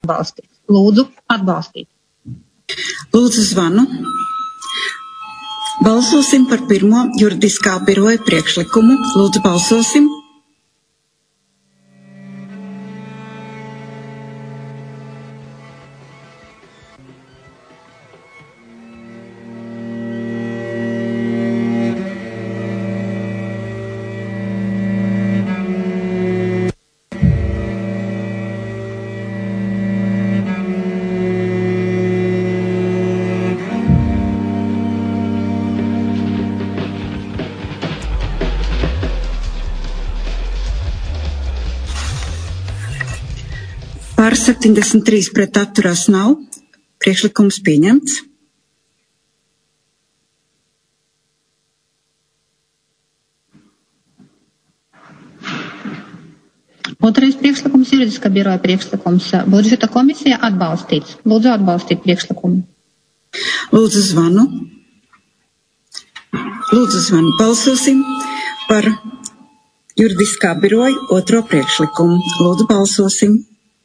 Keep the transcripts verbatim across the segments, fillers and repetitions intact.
atbalstīts. Lūdzu, atbalstīt. Lūdzu, zvanu. Balsosim par pirmo juridiskā biroja priekšlikumu. Lūdzu, balsosim. Par septiņdesmit trīs pret atturās nav. Priekšlikums pieņemts. Otrais priekšlikums, juridiskā biroja priekšlikums. Budžeta komisija atbalstīts. Lūdzu, atbalstīt priekšlikumu. Lūdzu, zvanu. Lūdzu, zvanu. Balsosim par juridiskā biroja otro priekšlikumu. Lūdzu, balsosim.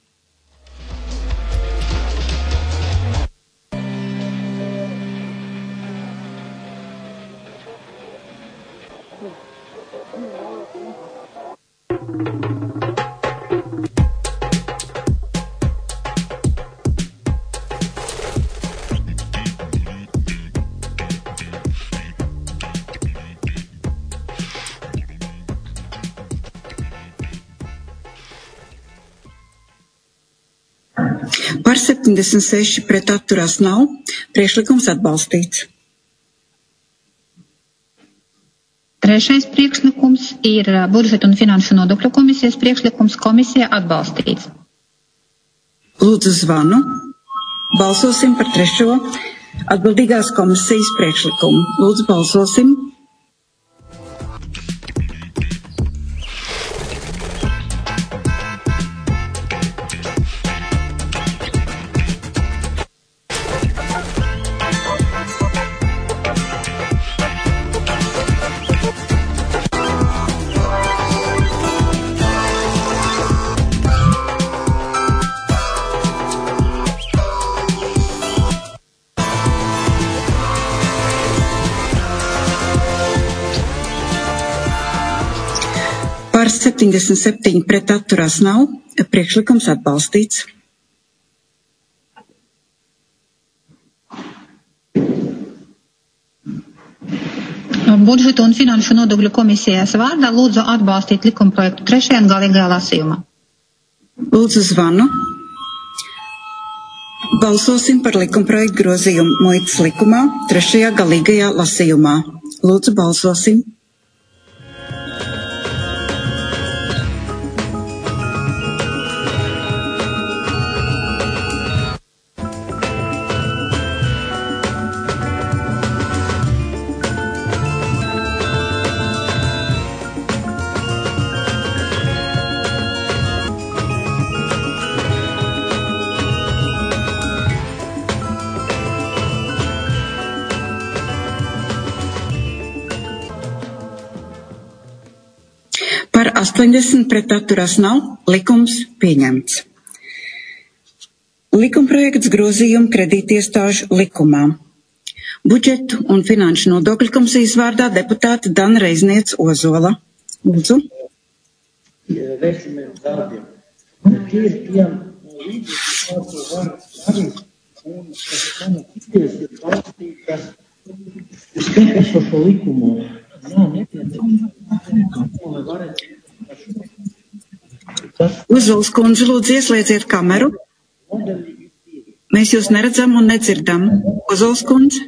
Par septiņdesmit seši pret atturās nav. Priekšlikums atbalstīts. Trešais priekšlikums ir budžeta un finanšu nodokļu komisijas priekšlikums. Komisija atbalstīts. Lūdzu, zvanu. Balsosim par trešo atbildīgās komisijas priekšlikumu. Lūdzu, balsosim. Par septiņdesmit septiņi pret atturās nav. Priekšlikums atbalstīts. Budžeta un finanšu nodokļu komisijas vārdā lūdzu atbalstīt likumprojektu trešajā un galīgajā lasījumā. Lūdzu, zvanu. Balsosim par likumprojektu grozījumu muitas likumā trešajā galīgajā lasījumā. Lūdzu, balsosim. Par astoņdesmit pret atturās nav. Likums pieņemts. Likumprojekts grozījumu kredītiestāžu likumā. Budžetu un finanšu nodokļu komisijas vārdā deputāte Dana Reizniece Ozola. Lūdzu. Vērsimies darbiem. Tie ir tie līdzekļi, kā to var darīt, un tas mana tikies ir balstītas uz esošo likumu. Nav nepieciešams, lai varētu. Ozols kundze, lūdzu, ieslēdziet kameru. Mēs jūs neredzam un nedzirdam. Ozols kundze.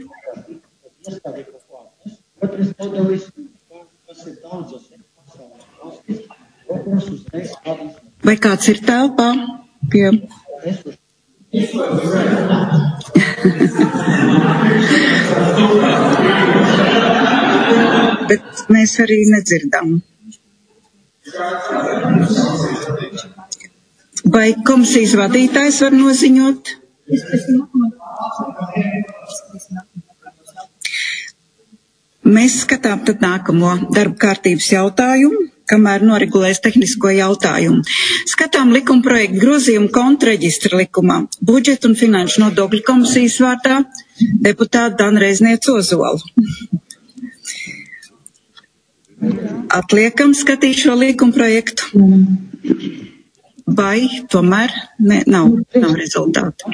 Otrs modelis, kas ir daudzas pasaules valstīs. Vai kāds ir telpā pie... Bet mēs arī nedzirdam. Vai komisijas vadītājs var noziņot? Mēs skatām tad nākamo darba kārtības jautājumu. kamēr noregulēs tehnisko jautājumu. Skatām likumprojektu grozījumu kontrareģistra likumā. Budžeta un finanšu nodokļu komisijas vārdā deputāta Dana Reizniece Ozola. Atliekam skatīt šo likumprojektu. Vai tomēr ne, nav, nav rezultātu.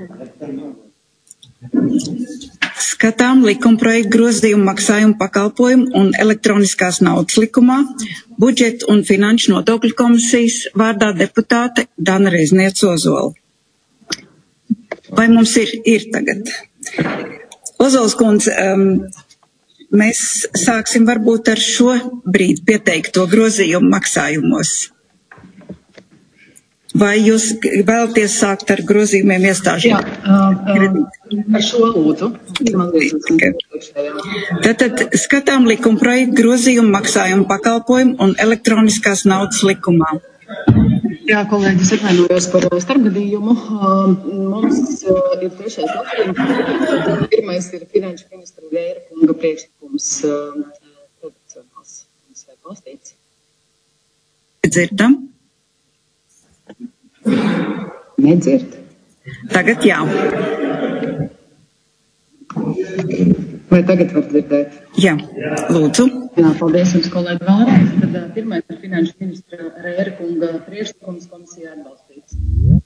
Skatām likumprojektu grozījumu maksājumu pakalpojumu un elektroniskās naudas likumā. Budžeta un finanšu nodokļu komisijas vārdā deputāte Dana Reizniece Ozola. Vai mums ir, ir tagad? Ozols kundze, um, mēs sāksim varbūt ar šo brīdi pieteikto grozījumu maksājumos. Vai jūs vēlaties sākt ar grozījumiem iestāžu? Jā, uh, ar šo lūdzu. Tātad skatām likumprojektu grozījumu maksājumu pakalpojumu un elektroniskās naudas likumā. Jā, kolēģis, atvainojos par starpgadījumu. Mums ir trešais lasījums. Pirmais ir finanšu ministra Vēra kunga priekšlikums tradicionāls. Mums vajag balstīts. Dzirdam? Nedzird. Tagad jā. Vai tagad var dzirdēt? Jā, lūdzu. Jā, paldies jums, kolēģi, vēlreiz. Tad pirmais ir finanšu ministra Vēra kunga priekšlikums komisijā atbalstīts.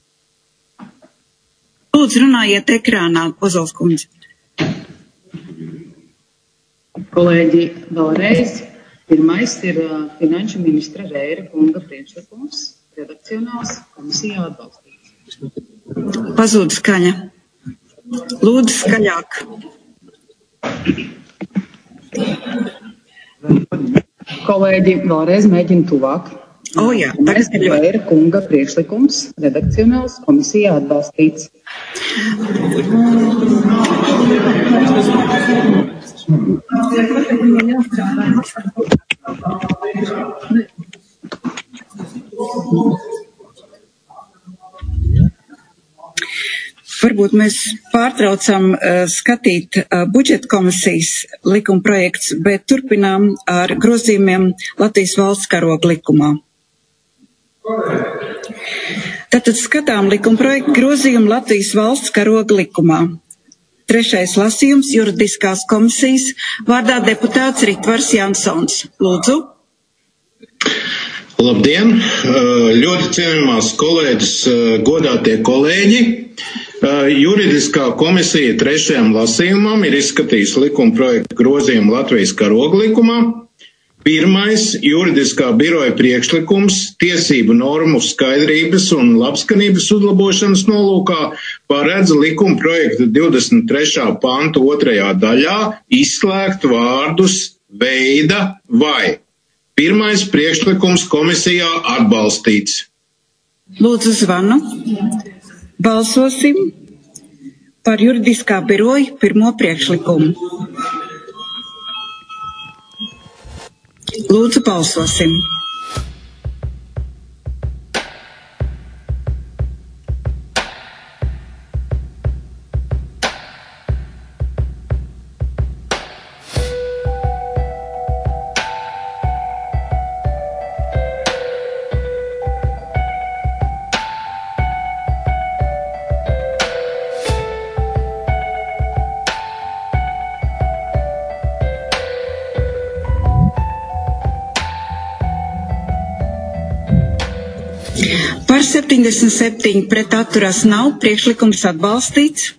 Lūdzu, runājiet ekrānā, Ozols kundze. Kolēģi, vēlreiz. Pirmais ir finanšu ministra Vēra kunga priekšlikums. Redakcionāls komisijā atbalstīts. Pazūd skaņa. Lūdzu, skaļāk. Kolēģi, vēlreiz mēģina tuvāk. O, jā, tagad ir ļoti. Vēra kunga priekšlikums. Redakcionāls komisijā atbalstīts. Varbūt mēs pārtraucam uh, skatīt uh, budžeta komisijas likuma projekts, bet turpinām ar grozījumiem Latvijas valsts karoga likumā. Tātad skatām likuma projektu grozījumu Latvijas valsts karoga likumā. Trešais lasījums juridiskās komisijas vārdā deputāts Ritvars Jansons. Lūdzu. Labdien! Ļoti cienījamās kolēģis, godātie kolēģi! Juridiskā komisija trešajam lasījumam ir izskatījusi likuma projektu grozījumu Latvijas karoga likumā. Pirmais juridiskā biroja priekšlikums tiesību normu skaidrības un labskanības uzlabošanas nolūkā paredz likuma projekta divdesmit trešā panta otrajā daļā izslēgt vārdus veida vai. Pirmais priekšlikums komisijā atbalstīts. Lūdzu zvanu. Balsosim par juridiskā biroja pirmo priekšlikumu. Lūdzu, balsosim. Par septiņdesmit septiņi pret atturas nav, priekšlikums atbalstīts.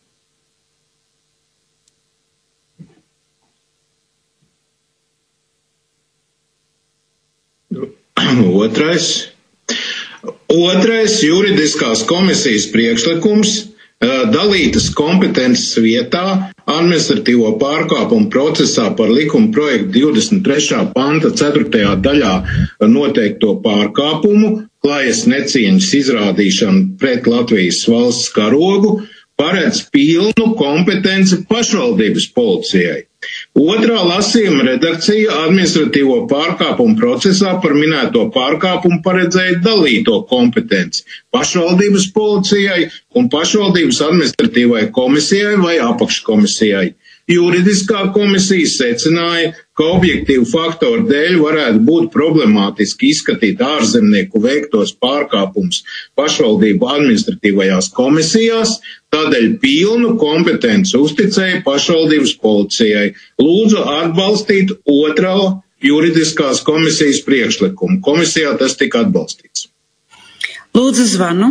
Otrais. Otrais juridiskās komisijas priekšlikums dalītas kompetences vietā administratīvo pārkāpumu procesā par likuma projektu divdesmit trešā panta ceturtajā daļā noteikto pārkāpumu, klājas necieņas izrādīšanu pret Latvijas valsts karogu, paredz pilnu kompetenci pašvaldības policijai. Otrā lasījuma redakcija administratīvo pārkāpumu procesā par minēto pārkāpumu paredzēja dalīto kompetenci pašvaldības policijai un pašvaldības administratīvai komisijai vai apakškomisijai. Juridiskā komisija secināja, ka objektīvu faktoru dēļ varētu būt problemātiski izskatīt ārzemnieku veiktos pārkāpumus pašvaldību administratīvajās komisijās, tādēļ pilnu kompetenci uzticēja pašvaldības policijai. Lūdzu atbalstīt otrā juridiskās komisijas priekšlikumu. Komisijā tas tika atbalstīts. Lūdzu Zvanu.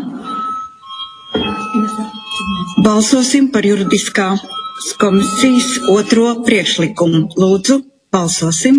Balsosim par juridiskās komisijas otro priekšlikumu. Lūdzu, balsosim.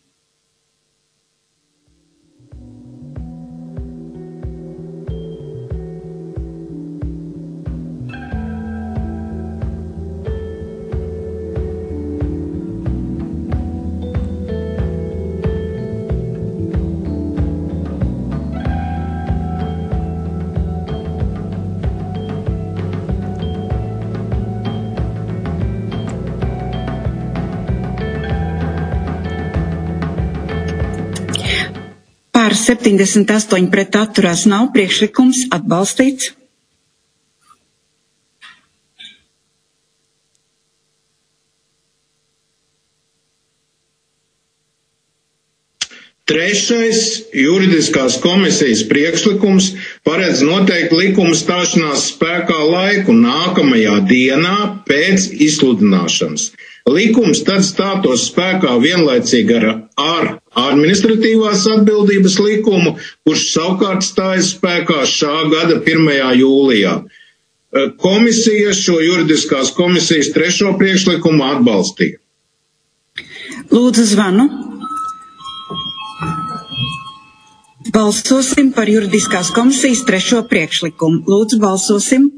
Par septiņdesmit astoņi pret atturās nav, priekšlikums atbalstīts. Trešais juridiskās komisijas priekšlikums paredz noteikt likuma stāšanās spēkā laiku nākamajā dienā pēc izsludināšanas. Likums tad stātos spēkā vienlaicīgi ar, ar administratīvās atbildības likumu, kurš savukārt stājas spēkā šā gada pirmajā jūlijā. Komisija šo juridiskās komisijas trešo priekšlikumu atbalstīja. Lūdzu Zvanu. Balsosim par juridiskās komisijas trešo priekšlikumu. Lūdzu balsosim.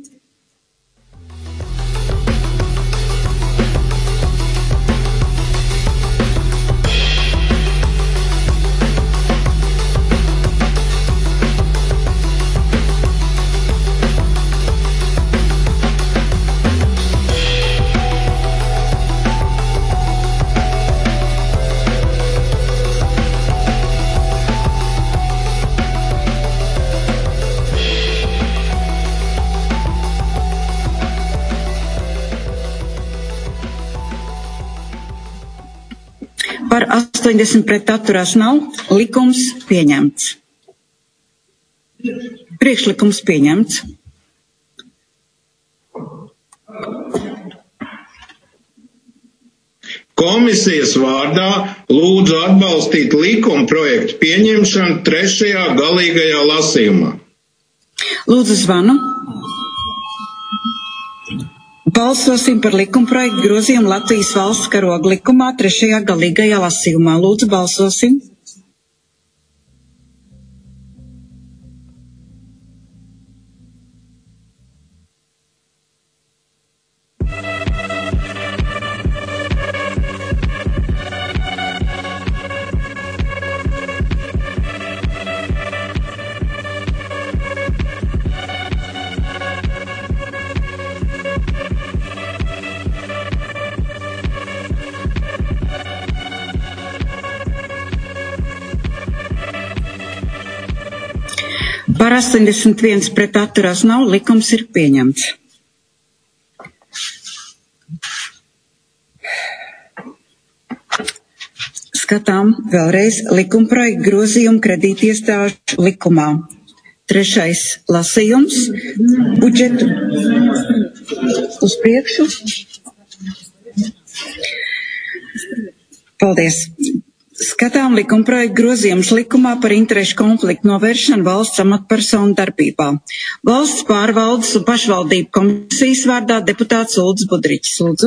Par astoņdesmit pret atturās nav, likums pieņemts. Priekšlikums pieņemts. Komisijas vārdā lūdzu atbalstīt likuma projektu pieņemšanu trešajā galīgajā lasījumā. Lūdzu Zvanu. Balsosim par likumprojektu grozījumu Latvijas valsts karoga likumā trešajā galīgajā lasījumā. Lūdzu, balsosim. Par astoņdesmit viens pret atturās nav, likums ir pieņemts. Skatām vēlreiz likumprojektu grozījumu kredītiestāžu likumā. Trešais lasījums, budžetu uz priekšu. Paldies. Skatām likumprojektu grozījumus likumā par interešu konfliktu novēršanu valsts amatpersonu darbībā. Valsts pārvaldes un pašvaldību komisijas vārdā deputāts Uldis Budriķis. Lūdzu.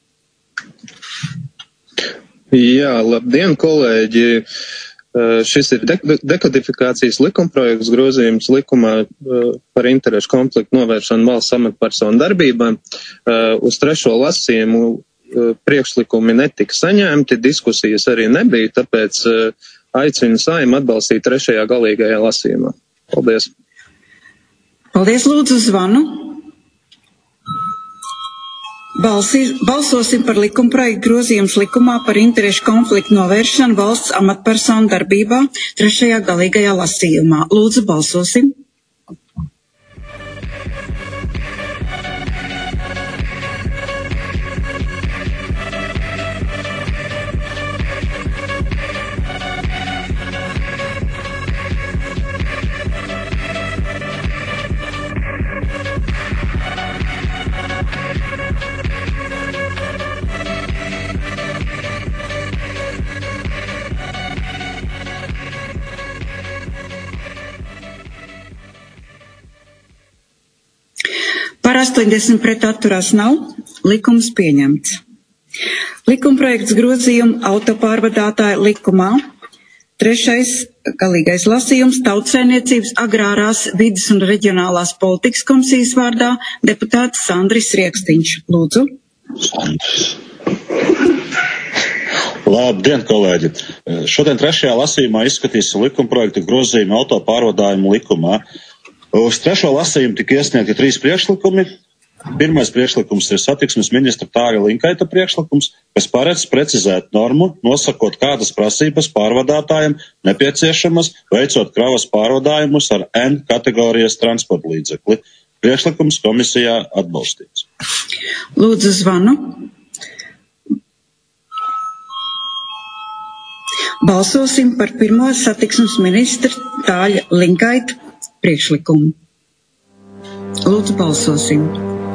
Jā, labdien, kolēģi. Šis ir de- dekodifikācijas likumprojekts grozījums likumā par interešu konfliktu novēršanu valsts amatpersonu darbībā. Uz trešo lasījumu priekšlikumi netika saņemti, diskusijas arī nebija, tāpēc aicinu Saeimu atbalstīt trešajā galīgajā lasījumā. Paldies. Paldies, lūdzu, Zvanu. Balsi, balsosim par likumprojektu grozījums likumā par interešu konfliktu novēršanu valsts amatpersonu darbībā trešajā galīgajā lasījumā. Lūdzu, balsosim. Par astoņdesmit pret atturās nav. Likums pieņemts. Likumprojekts grozījumu autopārvadātāju likumā. Trešais galīgais lasījums Tautsaimniecības, agrārās, vides un reģionālās politikas komisijas vārdā deputāts Sandris Riekstiņš. Lūdzu. Sandris. Labdien, kolēģi! Šodien trešajā lasījumā izskatīsim likumprojektu grozījumu autopārvadājumu likumā. Uz trešo lasījumu tika iesniegti trīs priekšlikumi. Pirmais priekšlikums ir satiksmes ministra Tāra Linkaita priekšlikums, kas paredz precizēt normu, nosakot kādas prasības pārvadātājiem nepieciešamas, veicot kravas pārvadājumus ar N kategorijas transporta līdzekli. Priekšlikums komisijā atbalstīts. Lūdzu zvanu. Balsosim par pirmo satiksmes ministra Tāļa Linkaita priekšlikumu. Lūdzu, balsosim.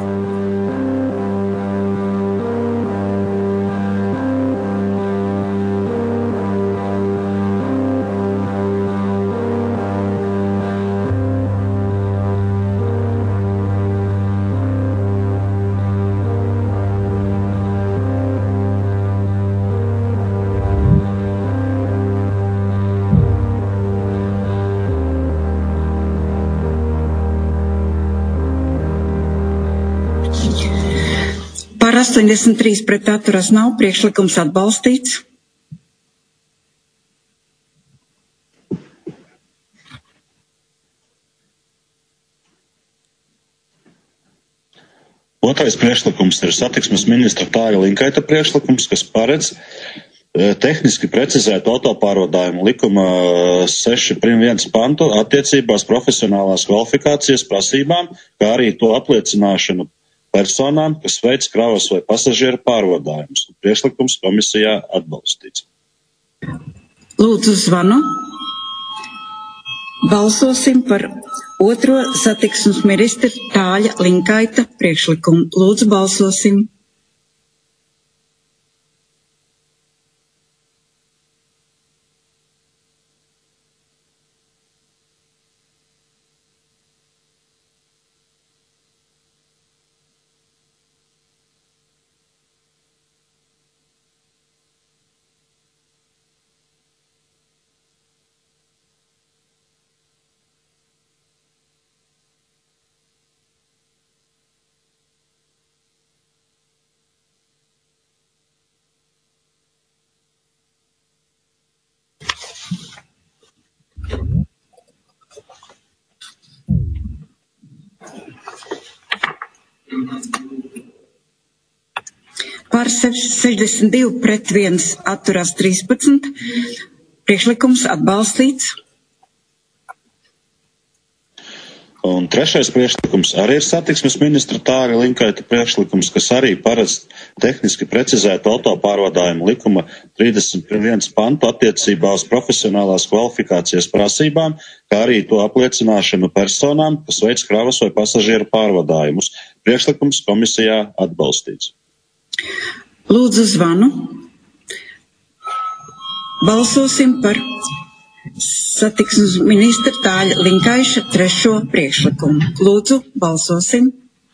Par astoņdesmit trīs pret atturas nav. Priekšlikums atbalstīts. Otrais priekšlikums ir satiksmes ministra Tāra Linkaita priekšlikums, kas paredz tehniski precizēt autopārvadājumu likuma seši prim viens pantu attiecībās profesionālās kvalifikācijas prasībām, kā arī to apliecināšanu personām, kas veic kravas vai pasažieru pārvadājumus. Priekšlikums komisijā atbalstīts. Lūdzu zvanu. Balsosim par otro satiksmes ministra Tāļa Linkaita priekšlikumu. Lūdzu balsosim. Par sešdesmit divi pret viens atturās trīspadsmit. Priekšlikums atbalstīts. Un trešais priekšlikums arī ir satiksmes ministra Tāra Linkaita priekšlikums, kas arī paredz tehniski precizēt autopārvadājumu likuma trīsdesmit viens pantu attiecībā uz profesionālās kvalifikācijas prasībām, kā arī to apliecināšanu personām, kas veic kravas vai pasažieru pārvadājumus. Priekšlikums komisijā atbalstīts. Lūdzu zvanu. Balsosim par satiksmes ministra Tāļa Linkaiša trešo priekšlikumu. Lūdzu, balsosim.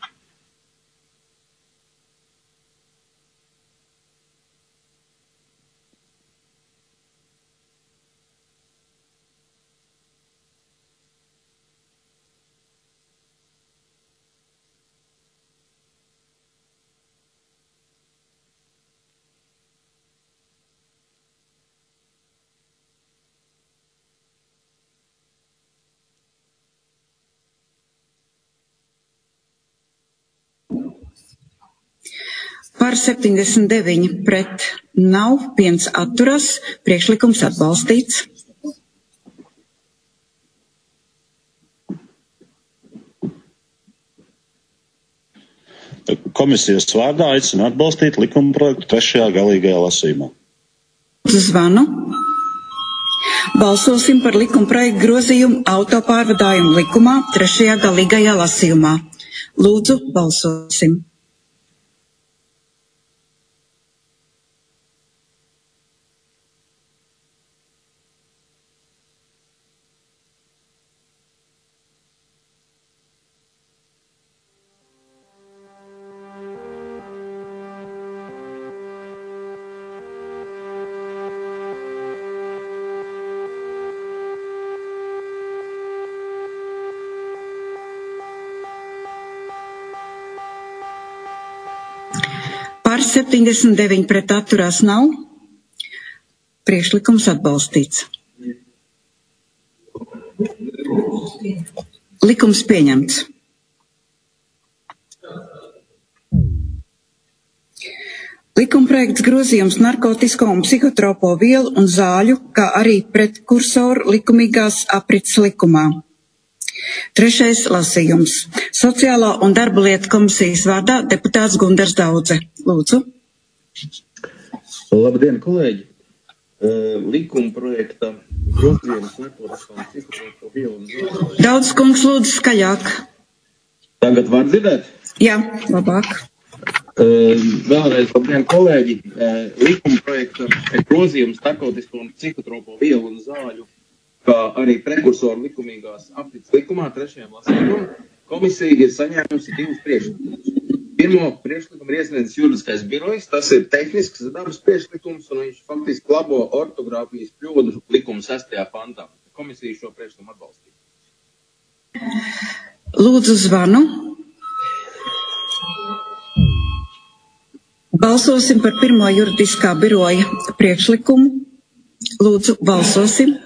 Par septiņdesmit deviņi pret nav, viens atturas, priekšlikums atbalstīts. Komisijas vārdā aicina atbalstīt likumprojektu trešajā galīgajā lasījumā. Zvanu. Balsosim par likumprojektu grozījumu autopārvadājumu likumā trešajā galīgajā lasījumā. Lūdzu, balsosim. Par septiņdesmit deviņi pret atturās nav. Priekšlikums atbalstīts. Likums pieņemts. Likumprojekts grozījums narkotisko un psihotropo vielu un zāļu, kā arī pretkursoru likumīgās aprits likumā. Trešais lasījums. Sociālo un darba lietu komisijas vārdā deputāts Gundars Daudze. Lūdzu. Labdien, kolēģi! Likuma projekta grozījums narkotisko un psihotropo vielu un zāļu. Daudz kungs, lūdzu, skaļāk. Tagad var dzirdēt? Jā, labāk. Uh, vēlreiz, labdien, kolēģi! Uh, likuma projekta grozījums narkotisko un psihotropo vielu un zāļu, kā arī prekursoru likumīgās aprits likumā trešajam lasījumam, komisija ir saņēmusi divus priekšlikumus. Pirmo priekšlikumu ir iesniedzis juridiskais birojs, tas ir tehnisks dabas priekšlikums, un viņš faktiski labo ortogrāfijas kļūdu likuma sestajā pantā. Komisija šo priekšlikumu atbalstīja. Lūdzu zvanu. Balsosim par pirmo juridiskā biroja priekšlikumu. Lūdzu, balsosim.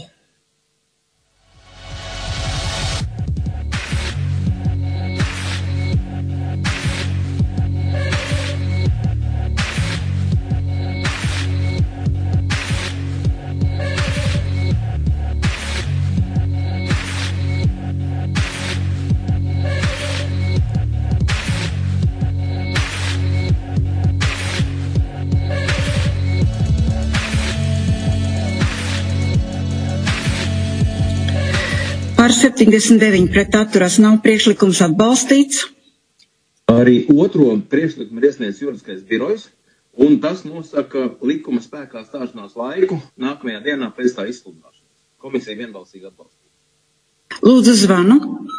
Par septiņdesmit deviņi pret atturās nav, priekšlikums atbalstīts. Arī otro priekšlikumu ir iesniedzis juridiskais birojs, un tas nosaka likuma spēkā stāšanās laiku nākamajā dienā pēc tā izsludināšanas. Komisija vienbalsīgi atbalstīja. Lūdzu zvanu.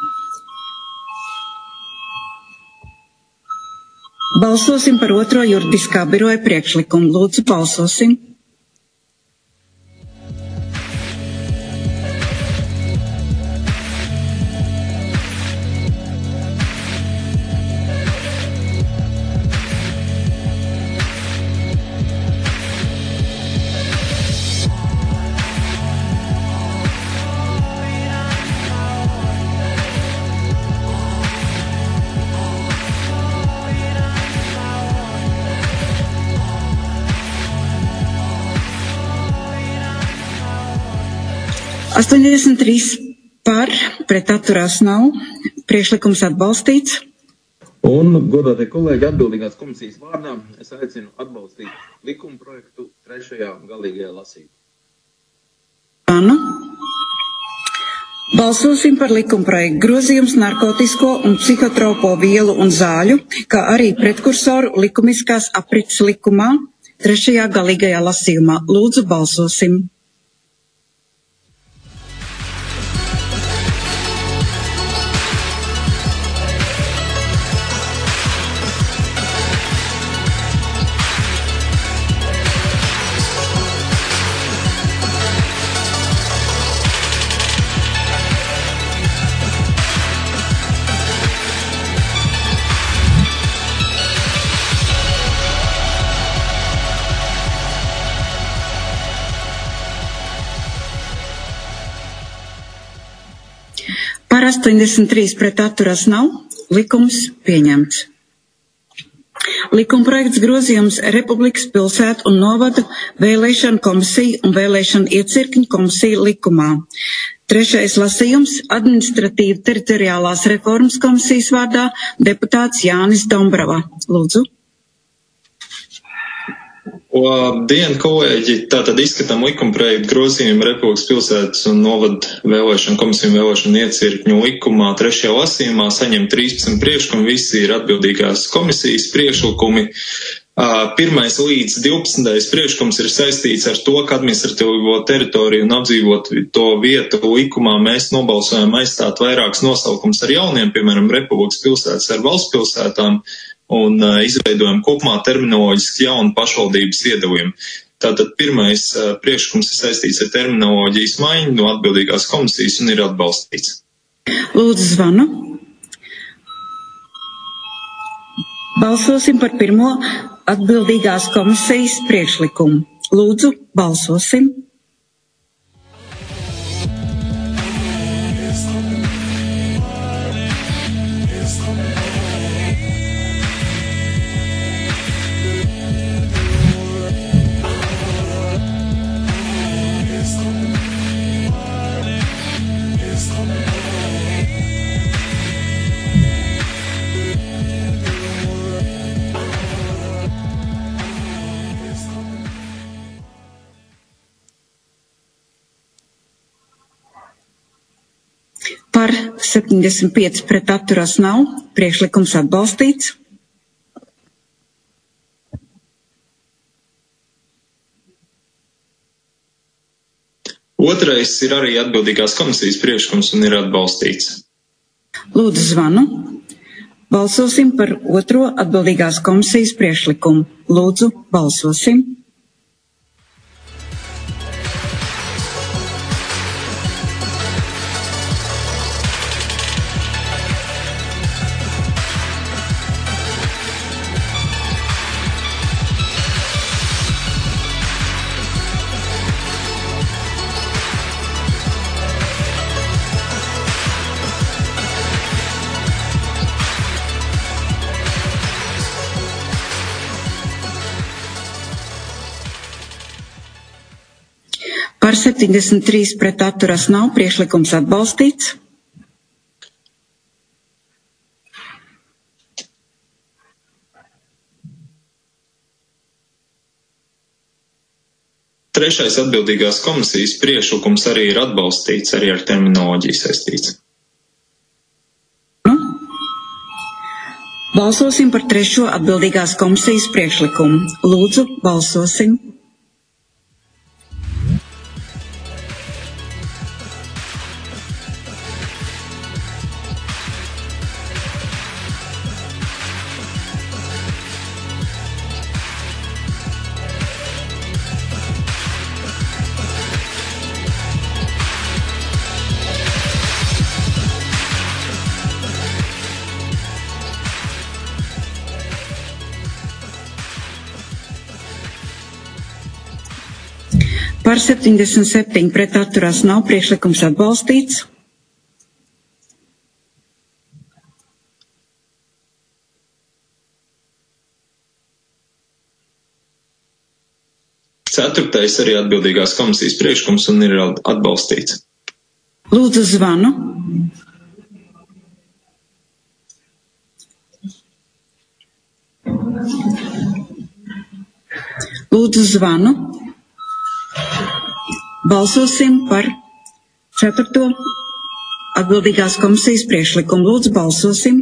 Balsosim par otro juridiskā biroja priekšlikumu. Lūdzu, balsosim. astoņdesmit trīs par, pret atturās nav, priekšlikums atbalstīts. Un, godātie kolēģi, atbildīgās komisijas vārdā es aicinu atbalstīt likuma projektu trešajā galīgajā lasījumā. Anu. Balsosim par likuma projektu grozījums narkotisko un psihotropo vielu un zāļu, kā arī pretkursoru likumiskās aprits likumā trešajā galīgajā lasījumā. Lūdzu, balsosim. Par astoņdesmit trīs pret atturās nav, likums pieņemts. Likumprojekts grozījums Republikas pilsētu un novadu vēlēšanu komisiju un vēlēšanu iecirkņu komisiju likumā. Trešais lasījums administratīva teritoriālās reformas komisijas vārdā deputāts Jānis Dombrava. Lūdzu. Labdien, kolēģi! Tātad izskatām likumprojektu grozījumu Republikas pilsētas un novadu vēlēšanu komisiju un vēlēšanu iecirkņu likumā trešajā lasījumā saņem trīspadsmit priekšlikumi, visi ir atbildīgās komisijas priekšlikumi. Pirmais līdz divpadsmitais priekšlikums ir saistīts ar to, ka administratīvo teritoriju un apdzīvoto vietu likumā mēs nobalsojam aizstāt vairākas nosaukums ar jauniem, piemēram, Republikas pilsētas ar valsts pilsētām, un uh, izveidojam kopumā terminoloģiski jaunu pašvaldības iedalījumu. Tātad pirmais uh, priekšlikums ir saistīts ar terminoloģijas maiņu no atbildīgās komisijas un ir atbalstīts. Lūdzu zvanu. Balsosim par pirmo atbildīgās komisijas priekšlikumu. Lūdzu, balsosim. Par septiņdesmit pieci pret atturas nav, priekšlikums atbalstīts. Otrais ir arī atbildīgās komisijas priekšlikums un ir atbalstīts. Lūdzu zvanu. Balsosim par otro atbildīgās komisijas priekšlikumu. Lūdzu, balsosim. Par septiņdesmit trīs pret atturas nav, priekšlikums atbalstīts. Trešais atbildīgās komisijas priekšlikums arī ir atbalstīts, arī ar terminoloģiju saistīts. Nu? Balsosim par trešo atbildīgās komisijas priekšlikumu. Lūdzu, balsosim. Par septiņdesmit septiņi pret atturās nav, priekšlikums atbalstīts. Ceturtais arī atbildīgās komisijas priekšlikums un ir atbalstīts. Lūdzu zvanu. Lūdzu zvanu. Balsosim par ceturto atbildīgās komisijas priekšlikumu. Lūdzu, balsosim.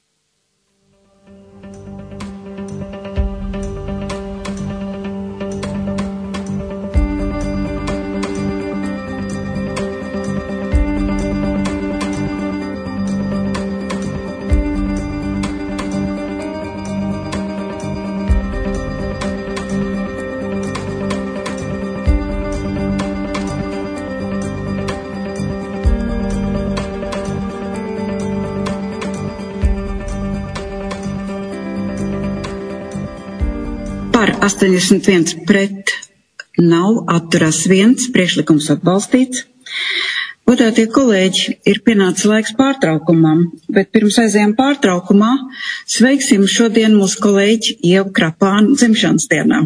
Par astoņdesmit viens pret nav, atturās viens, priekšlikums atbalstīts. Godātie kolēģi, ir pienācis laiks pārtraukumam, bet pirms aizējām pārtraukumā sveiksim šodien mūsu kolēģi Ievu Krapānu dzimšanas dienā.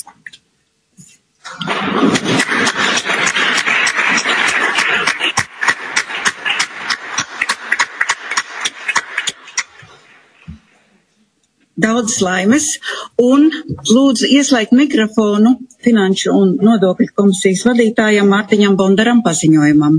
Daudz laimes un lūdzu ieslēgt mikrofonu Finanšu un nodokļu komisijas vadītājam Mārtiņam Bondaram paziņojumam.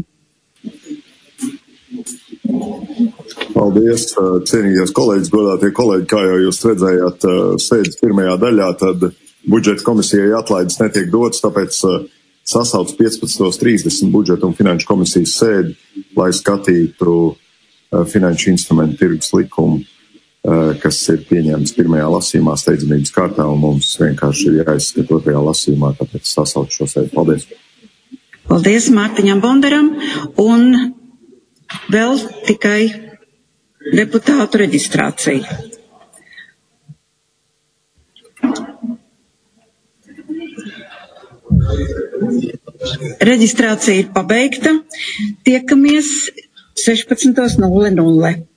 Paldies, cienīgais kolēģis, godātie kolēģi, kā jau jūs redzējāt sēdes pirmajā daļā, tad budžeta komisijai atlaides netiek dotas, tāpēc sasauc piecpadsmit trīsdesmit budžeta un finanšu komisijas sēdi, lai skatītu finanšu instrumentu tirgus likumu, kas ir pieņemts pirmajā lasījumā steidzamības kārtā, un mums vienkārši ir jāizskata otrajā lasījumā, tāpēc sasauc šo sēdi. Paldies! Paldies Mārtiņam Bondaram, un vēl tikai deputātu reģistrācija. Reģistrācija ir pabeigta. Tiekamies sešpadsmit nulle nulle.